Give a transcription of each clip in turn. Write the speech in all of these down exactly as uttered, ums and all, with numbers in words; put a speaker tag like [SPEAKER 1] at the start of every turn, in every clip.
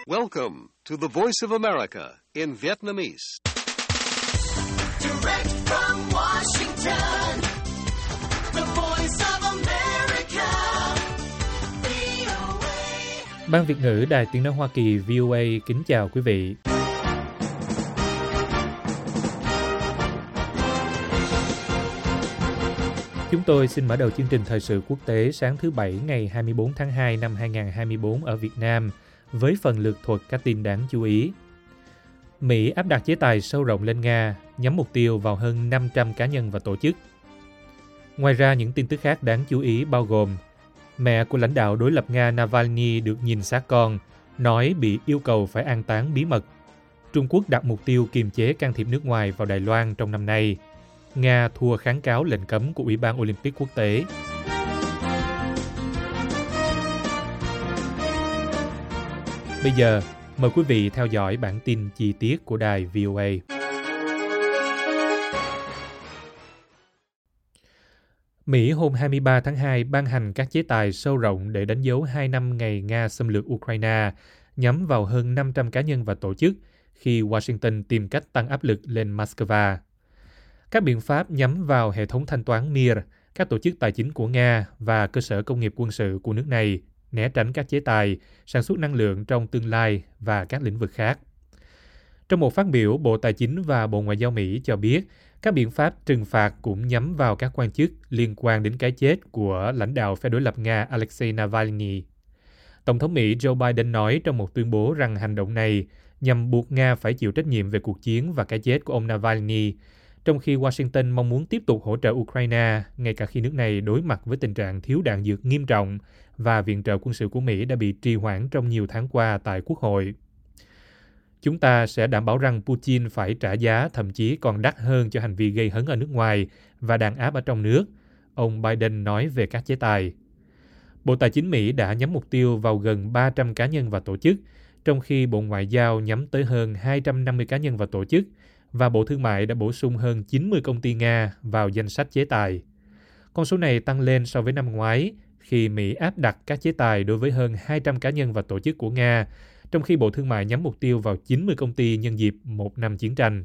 [SPEAKER 1] Welcome to the Voice of America in Vietnamese.
[SPEAKER 2] Direct from Washington, the Voice of America, vê o a.
[SPEAKER 3] Ban Việt ngữ Đài Tiếng nói Hoa Kỳ vê o a kính chào quý vị. Chúng tôi xin mở đầu chương trình thời sự quốc tế sáng thứ Bảy ngày hai mươi bốn tháng hai năm hai nghìn không trăm hai mươi bốn ở Việt Nam với phần lược thuật các tin đáng chú ý. Mỹ áp đặt chế tài sâu rộng lên Nga, nhắm mục tiêu vào hơn năm trăm cá nhân và tổ chức. Ngoài ra, những tin tức khác đáng chú ý bao gồm mẹ của lãnh đạo đối lập Nga Navalny được nhìn xác con, nói bị yêu cầu phải an táng bí mật. Trung Quốc đặt mục tiêu kiềm chế can thiệp nước ngoài vào Đài Loan trong năm nay. Nga thua kháng cáo lệnh cấm của Ủy ban Olympic quốc tế. Bây giờ, mời quý vị theo dõi bản tin chi tiết của đài vê o a. Mỹ hôm hai mươi ba tháng hai ban hành các chế tài sâu rộng để đánh dấu hai năm ngày Nga xâm lược Ukraine, nhắm vào hơn năm trăm cá nhân và tổ chức khi Washington tìm cách tăng áp lực lên Moscow. Các biện pháp nhắm vào hệ thống thanh toán Mir, các tổ chức tài chính của Nga và cơ sở công nghiệp quân sự của nước này, né tránh các chế tài, sản xuất năng lượng trong tương lai và các lĩnh vực khác. Trong một phát biểu, Bộ Tài chính và Bộ Ngoại giao Mỹ cho biết các biện pháp trừng phạt cũng nhắm vào các quan chức liên quan đến cái chết của lãnh đạo phe đối lập Nga Alexei Navalny. Tổng thống Mỹ Joe Biden nói trong một tuyên bố rằng hành động này nhằm buộc Nga phải chịu trách nhiệm về cuộc chiến và cái chết của ông Navalny, trong khi Washington mong muốn tiếp tục hỗ trợ Ukraine, ngay cả khi nước này đối mặt với tình trạng thiếu đạn dược nghiêm trọng và viện trợ quân sự của Mỹ đã bị trì hoãn trong nhiều tháng qua tại Quốc hội. Chúng ta sẽ đảm bảo rằng Putin phải trả giá thậm chí còn đắt hơn cho hành vi gây hấn ở nước ngoài và đàn áp ở trong nước, ông Biden nói về các chế tài. Bộ Tài chính Mỹ đã nhắm mục tiêu vào gần ba trăm cá nhân và tổ chức, trong khi Bộ Ngoại giao nhắm tới hơn hai trăm năm mươi cá nhân và tổ chức, và Bộ Thương mại đã bổ sung hơn chín mươi công ty Nga vào danh sách chế tài. Con số này tăng lên so với năm ngoái, khi Mỹ áp đặt các chế tài đối với hơn hai trăm cá nhân và tổ chức của Nga, trong khi Bộ Thương mại nhắm mục tiêu vào chín mươi công ty nhân dịp một năm chiến tranh.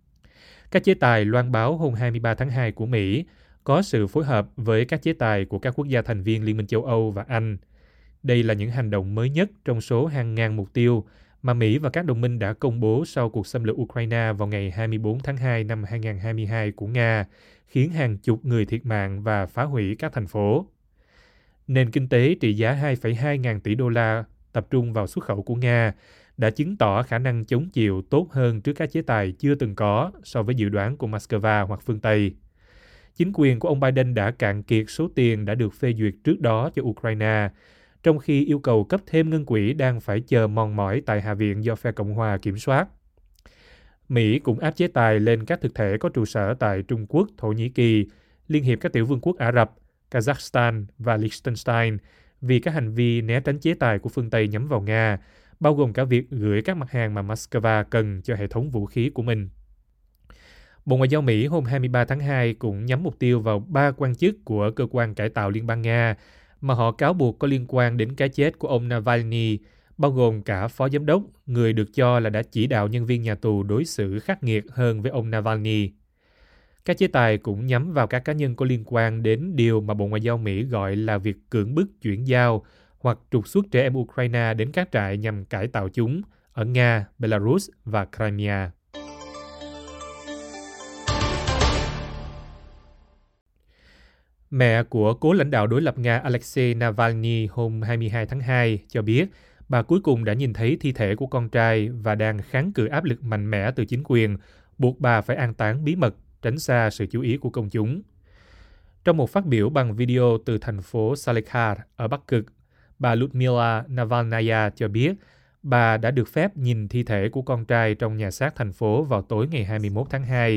[SPEAKER 3] Các chế tài loan báo hôm hai mươi ba tháng hai của Mỹ có sự phối hợp với các chế tài của các quốc gia thành viên Liên minh châu Âu và Anh. Đây là những hành động mới nhất trong số hàng ngàn mục tiêu mà Mỹ và các đồng minh đã công bố sau cuộc xâm lược Ukraine vào ngày hai mươi bốn tháng hai năm hai nghìn không trăm hai mươi hai của Nga, khiến hàng chục người thiệt mạng và phá hủy các thành phố. Nền kinh tế trị giá hai phẩy hai ngàn tỷ đô la tập trung vào xuất khẩu của Nga đã chứng tỏ khả năng chống chịu tốt hơn trước các chế tài chưa từng có so với dự đoán của Moscow hoặc phương Tây. Chính quyền của ông Biden đã cạn kiệt số tiền đã được phê duyệt trước đó cho Ukraine, trong khi yêu cầu cấp thêm ngân quỹ đang phải chờ mòn mỏi tại Hạ viện do phe Cộng hòa kiểm soát. Mỹ cũng áp chế tài lên các thực thể có trụ sở tại Trung Quốc, Thổ Nhĩ Kỳ, Liên hiệp các tiểu vương quốc Ả Rập, Kazakhstan và Liechtenstein vì các hành vi né tránh chế tài của phương Tây nhắm vào Nga, bao gồm cả việc gửi các mặt hàng mà Moscow cần cho hệ thống vũ khí của mình. Bộ Ngoại giao Mỹ hôm hai mươi ba tháng hai cũng nhắm mục tiêu vào ba quan chức của cơ quan cải tạo Liên bang Nga mà họ cáo buộc có liên quan đến cái chết của ông Navalny, bao gồm cả phó giám đốc, người được cho là đã chỉ đạo nhân viên nhà tù đối xử khắc nghiệt hơn với ông Navalny. Các chế tài cũng nhắm vào các cá nhân có liên quan đến điều mà Bộ Ngoại giao Mỹ gọi là việc cưỡng bức chuyển giao hoặc trục xuất trẻ em Ukraine đến các trại nhằm cải tạo chúng ở Nga, Belarus và Crimea. Mẹ của cố lãnh đạo đối lập Nga Alexei Navalny hôm hai mươi hai tháng hai cho biết bà cuối cùng đã nhìn thấy thi thể của con trai và đang kháng cự áp lực mạnh mẽ từ chính quyền, buộc bà phải an táng bí mật, tránh xa sự chú ý của công chúng. Trong một phát biểu bằng video từ thành phố Salekha ở Bắc Cực, bà Lyudmila Navalnaya cho biết bà đã được phép nhìn thi thể của con trai trong nhà xác thành phố vào tối ngày hai mươi mốt tháng hai.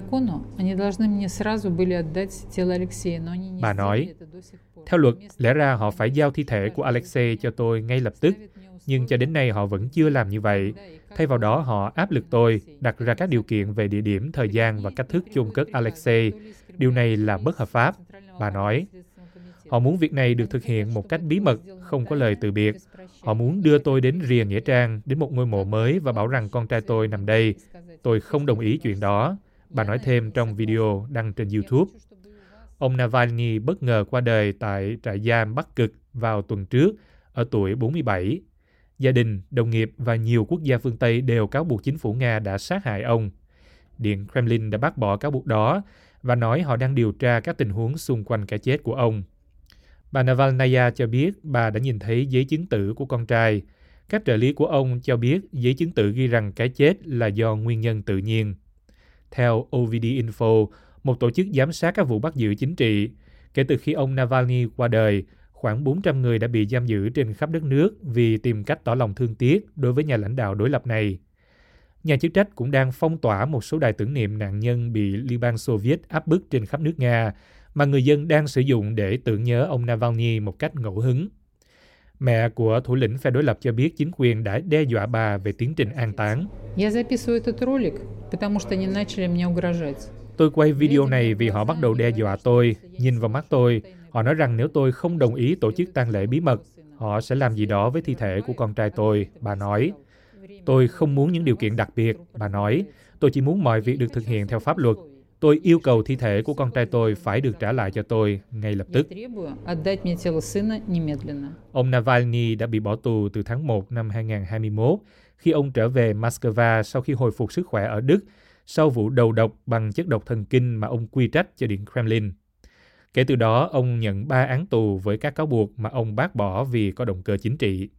[SPEAKER 3] Bà nói, theo luật, lẽ ra họ phải giao thi thể của Alexei cho tôi ngay lập tức, nhưng cho đến nay họ vẫn chưa làm như vậy. Thay vào đó, họ áp lực tôi, đặt ra các điều kiện về địa điểm, thời gian và cách thức chôn cất Alexei. Điều này là bất hợp pháp, bà nói. Họ muốn việc này được thực hiện một cách bí mật, không có lời từ biệt. Họ muốn đưa tôi đến rìa nghĩa trang, đến một ngôi mộ mới và bảo rằng con trai tôi nằm đây. Tôi không đồng ý chuyện đó, bà nói thêm trong video đăng trên YouTube. Ông Navalny bất ngờ qua đời tại trại giam Bắc Cực vào tuần trước, ở tuổi bốn mươi bảy. Gia đình, đồng nghiệp và nhiều quốc gia phương Tây đều cáo buộc chính phủ Nga đã sát hại ông. Điện Kremlin đã bác bỏ cáo buộc đó và nói họ đang điều tra các tình huống xung quanh cái chết của ông. Bà Navalnaya cho biết bà đã nhìn thấy giấy chứng tử của con trai. Các trợ lý của ông cho biết giấy chứng tử ghi rằng cái chết là do nguyên nhân tự nhiên. Theo O V D Info, một tổ chức giám sát các vụ bắt giữ chính trị, kể từ khi ông Navalny qua đời, khoảng bốn trăm người đã bị giam giữ trên khắp đất nước vì tìm cách tỏ lòng thương tiếc đối với nhà lãnh đạo đối lập này. Nhà chức trách cũng đang phong tỏa một số đài tưởng niệm nạn nhân bị Liên bang Xô Viết áp bức trên khắp nước Nga, mà người dân đang sử dụng để tưởng nhớ ông Navalny một cách ngẫu hứng. Mẹ của thủ lĩnh phe đối lập cho biết chính quyền đã đe dọa bà về tiến trình an táng. Tôi quay video này vì họ bắt đầu đe dọa tôi, nhìn vào mắt tôi. Họ nói rằng nếu tôi không đồng ý tổ chức tang lễ bí mật, họ sẽ làm gì đó với thi thể của con trai tôi, bà nói. Tôi không muốn những điều kiện đặc biệt, bà nói. Tôi chỉ muốn mọi việc được thực hiện theo pháp luật. Tôi yêu cầu thi thể của con trai tôi phải được trả lại cho tôi ngay lập tức. Ông Navalny đã bị bỏ tù từ tháng một năm hai nghìn không trăm hai mươi mốt khi ông trở về Moscow sau khi hồi phục sức khỏe ở Đức sau vụ đầu độc bằng chất độc thần kinh mà ông quy trách cho Điện Kremlin. Kể từ đó, ông nhận ba án tù với các cáo buộc mà ông bác bỏ vì có động cơ chính trị.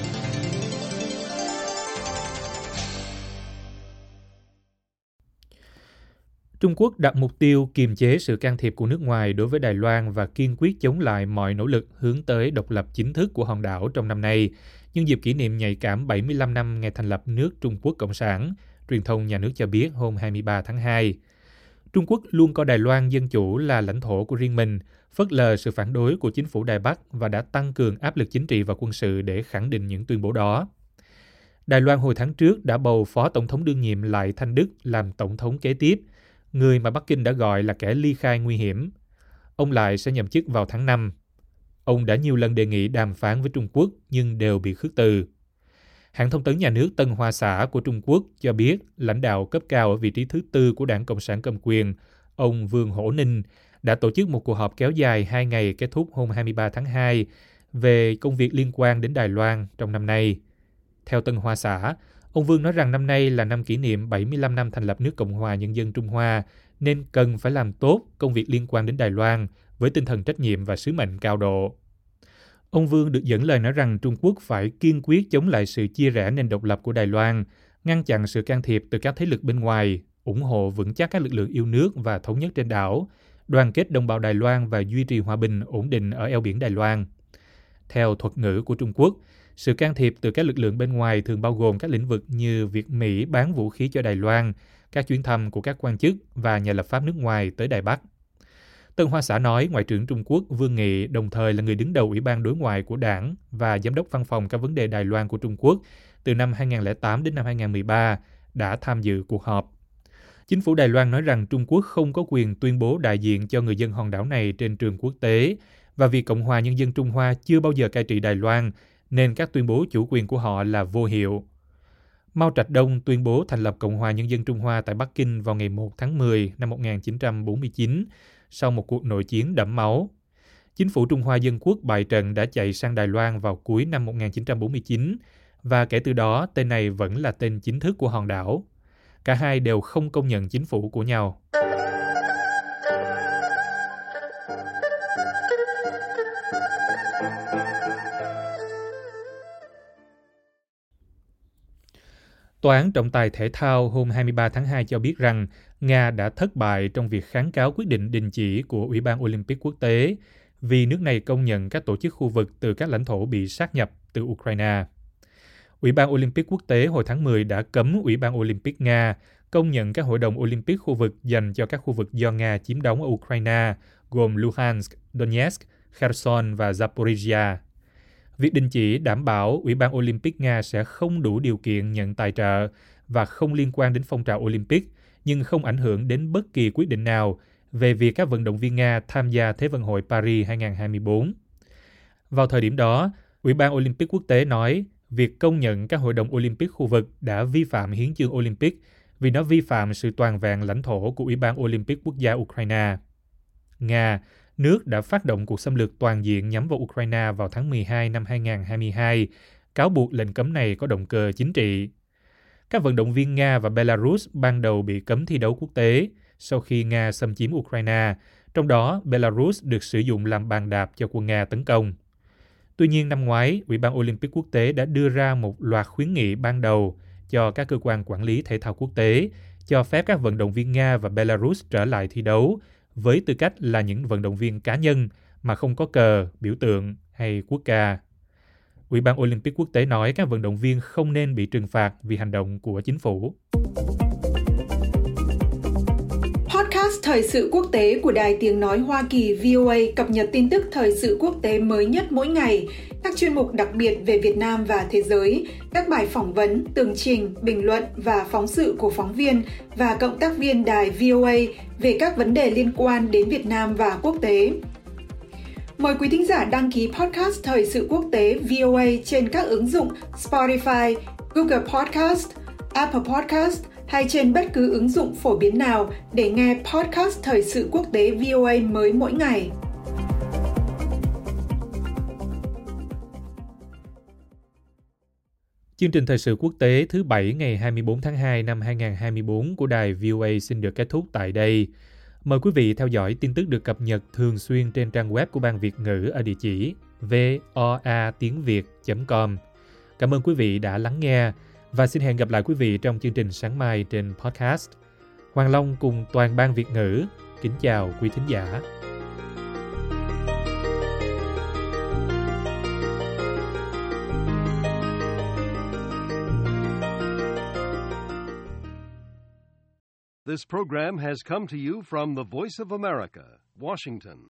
[SPEAKER 3] Trung Quốc đặt mục tiêu kiềm chế sự can thiệp của nước ngoài đối với Đài Loan và kiên quyết chống lại mọi nỗ lực hướng tới độc lập chính thức của hòn đảo trong năm nay, nhân dịp kỷ niệm nhạy cảm bảy mươi lăm năm ngày thành lập nước Trung Quốc Cộng sản, truyền thông nhà nước cho biết hôm hai mươi ba tháng hai. Trung Quốc luôn coi Đài Loan Dân Chủ là lãnh thổ của riêng mình, phớt lờ sự phản đối của chính phủ Đài Bắc và đã tăng cường áp lực chính trị và quân sự để khẳng định những tuyên bố đó. Đài Loan hồi tháng trước đã bầu Phó Tổng thống đương nhiệm Lại Thanh Đức làm Tổng thống kế tiếp, người mà Bắc Kinh đã gọi là kẻ ly khai nguy hiểm. Ông Lại sẽ nhậm chức vào tháng năm. Ông đã nhiều lần đề nghị đàm phán với Trung Quốc nhưng đều bị khước từ. Hãng thông tấn nhà nước Tân Hoa Xã của Trung Quốc cho biết lãnh đạo cấp cao ở vị trí thứ tư của Đảng Cộng sản cầm quyền, ông Vương Hổ Ninh, đã tổ chức một cuộc họp kéo dài hai ngày kết thúc hôm hai mươi ba tháng hai về công việc liên quan đến Đài Loan trong năm nay. Theo Tân Hoa Xã, ông Vương nói rằng năm nay là năm kỷ niệm bảy mươi lăm năm thành lập nước Cộng hòa Nhân dân Trung Hoa, nên cần phải làm tốt công việc liên quan đến Đài Loan với tinh thần trách nhiệm và sứ mệnh cao độ. Ông Vương được dẫn lời nói rằng Trung Quốc phải kiên quyết chống lại sự chia rẽ nền độc lập của Đài Loan, ngăn chặn sự can thiệp từ các thế lực bên ngoài, ủng hộ vững chắc các lực lượng yêu nước và thống nhất trên đảo, đoàn kết đồng bào Đài Loan và duy trì hòa bình ổn định ở eo biển Đài Loan. Theo thuật ngữ của Trung Quốc, sự can thiệp từ các lực lượng bên ngoài thường bao gồm các lĩnh vực như việc Mỹ bán vũ khí cho Đài Loan, các chuyến thăm của các quan chức và nhà lập pháp nước ngoài tới Đài Bắc. Tân Hoa Xã nói Ngoại trưởng Trung Quốc Vương Nghị đồng thời là người đứng đầu Ủy ban Đối ngoại của Đảng và Giám đốc Văn phòng các vấn đề Đài Loan của Trung Quốc từ năm hai nghìn không trăm lẻ tám đến năm hai nghìn không trăm mười ba đã tham dự cuộc họp. Chính phủ Đài Loan nói rằng Trung Quốc không có quyền tuyên bố đại diện cho người dân hòn đảo này trên trường quốc tế và vì Cộng hòa Nhân dân Trung Hoa chưa bao giờ cai trị Đài Loan nên các tuyên bố chủ quyền của họ là vô hiệu. Mao Trạch Đông tuyên bố thành lập Cộng hòa Nhân dân Trung Hoa tại Bắc Kinh vào ngày một tháng mười năm một nghìn chín trăm bốn mươi chín sau một cuộc nội chiến đẫm máu. Chính phủ Trung Hoa Dân Quốc bại trận đã chạy sang Đài Loan vào cuối năm một nghìn chín trăm bốn mươi chín và kể từ đó tên này vẫn là tên chính thức của hòn đảo. Cả hai đều không công nhận chính phủ của nhau. Tòa án trọng tài thể thao hôm hai mươi ba tháng hai cho biết rằng Nga đã thất bại trong việc kháng cáo quyết định đình chỉ của Ủy ban Olympic quốc tế vì nước này công nhận các tổ chức khu vực từ các lãnh thổ bị sáp nhập từ Ukraine. Ủy ban Olympic quốc tế hồi tháng mười đã cấm Ủy ban Olympic Nga công nhận các hội đồng Olympic khu vực dành cho các khu vực do Nga chiếm đóng ở Ukraine, gồm Luhansk, Donetsk, Kherson và Zaporizhia. Việc đình chỉ đảm bảo Ủy ban Olympic Nga sẽ không đủ điều kiện nhận tài trợ và không liên quan đến phong trào Olympic, nhưng không ảnh hưởng đến bất kỳ quyết định nào về việc các vận động viên Nga tham gia Thế vận hội Paris hai không hai tư. Vào thời điểm đó, Ủy ban Olympic quốc tế nói việc công nhận các hội đồng Olympic khu vực đã vi phạm hiến chương Olympic vì nó vi phạm sự toàn vẹn lãnh thổ của Ủy ban Olympic quốc gia Ukraine. Nga, nước đã phát động cuộc xâm lược toàn diện nhắm vào Ukraine vào tháng mười hai năm hai không hai hai, cáo buộc lệnh cấm này có động cơ chính trị. Các vận động viên Nga và Belarus ban đầu bị cấm thi đấu quốc tế sau khi Nga xâm chiếm Ukraine, trong đó Belarus được sử dụng làm bàn đạp cho quân Nga tấn công. Tuy nhiên năm ngoái, Ủy ban Olympic quốc tế đã đưa ra một loạt khuyến nghị ban đầu cho các cơ quan quản lý thể thao quốc tế, cho phép các vận động viên Nga và Belarus trở lại thi đấu với tư cách là những vận động viên cá nhân mà không có cờ, biểu tượng hay quốc ca. Ủy ban Olympic quốc tế nói các vận động viên không nên bị trừng phạt vì hành động của chính phủ.
[SPEAKER 4] Podcast Thời sự quốc tế của Đài Tiếng Nói Hoa Kỳ vê o a cập nhật tin tức thời sự quốc tế mới nhất mỗi ngày, các chuyên mục đặc biệt về Việt Nam và thế giới, các bài phỏng vấn, tường trình, bình luận và phóng sự của phóng viên và cộng tác viên đài vê o a về các vấn đề liên quan đến Việt Nam và quốc tế. Mời quý thính giả đăng ký podcast Thời sự quốc tế vê o a trên các ứng dụng Spotify, Google Podcast, Apple Podcast hay trên bất cứ ứng dụng phổ biến nào để nghe podcast Thời sự quốc tế vê o a mới mỗi ngày.
[SPEAKER 3] Chương trình Thời sự quốc tế thứ Bảy ngày hai mươi tư tháng hai năm hai không hai tư của đài vê o a xin được kết thúc tại đây. Mời quý vị theo dõi tin tức được cập nhật thường xuyên trên trang web của Ban Việt ngữ ở địa chỉ voa tiếng việt chấm com. Cảm ơn quý vị đã lắng nghe và xin hẹn gặp lại quý vị trong chương trình sáng mai trên podcast. Hoàng Long cùng toàn Ban Việt ngữ kính chào quý thính giả.
[SPEAKER 1] This program has come to you from the Voice of America, Washington.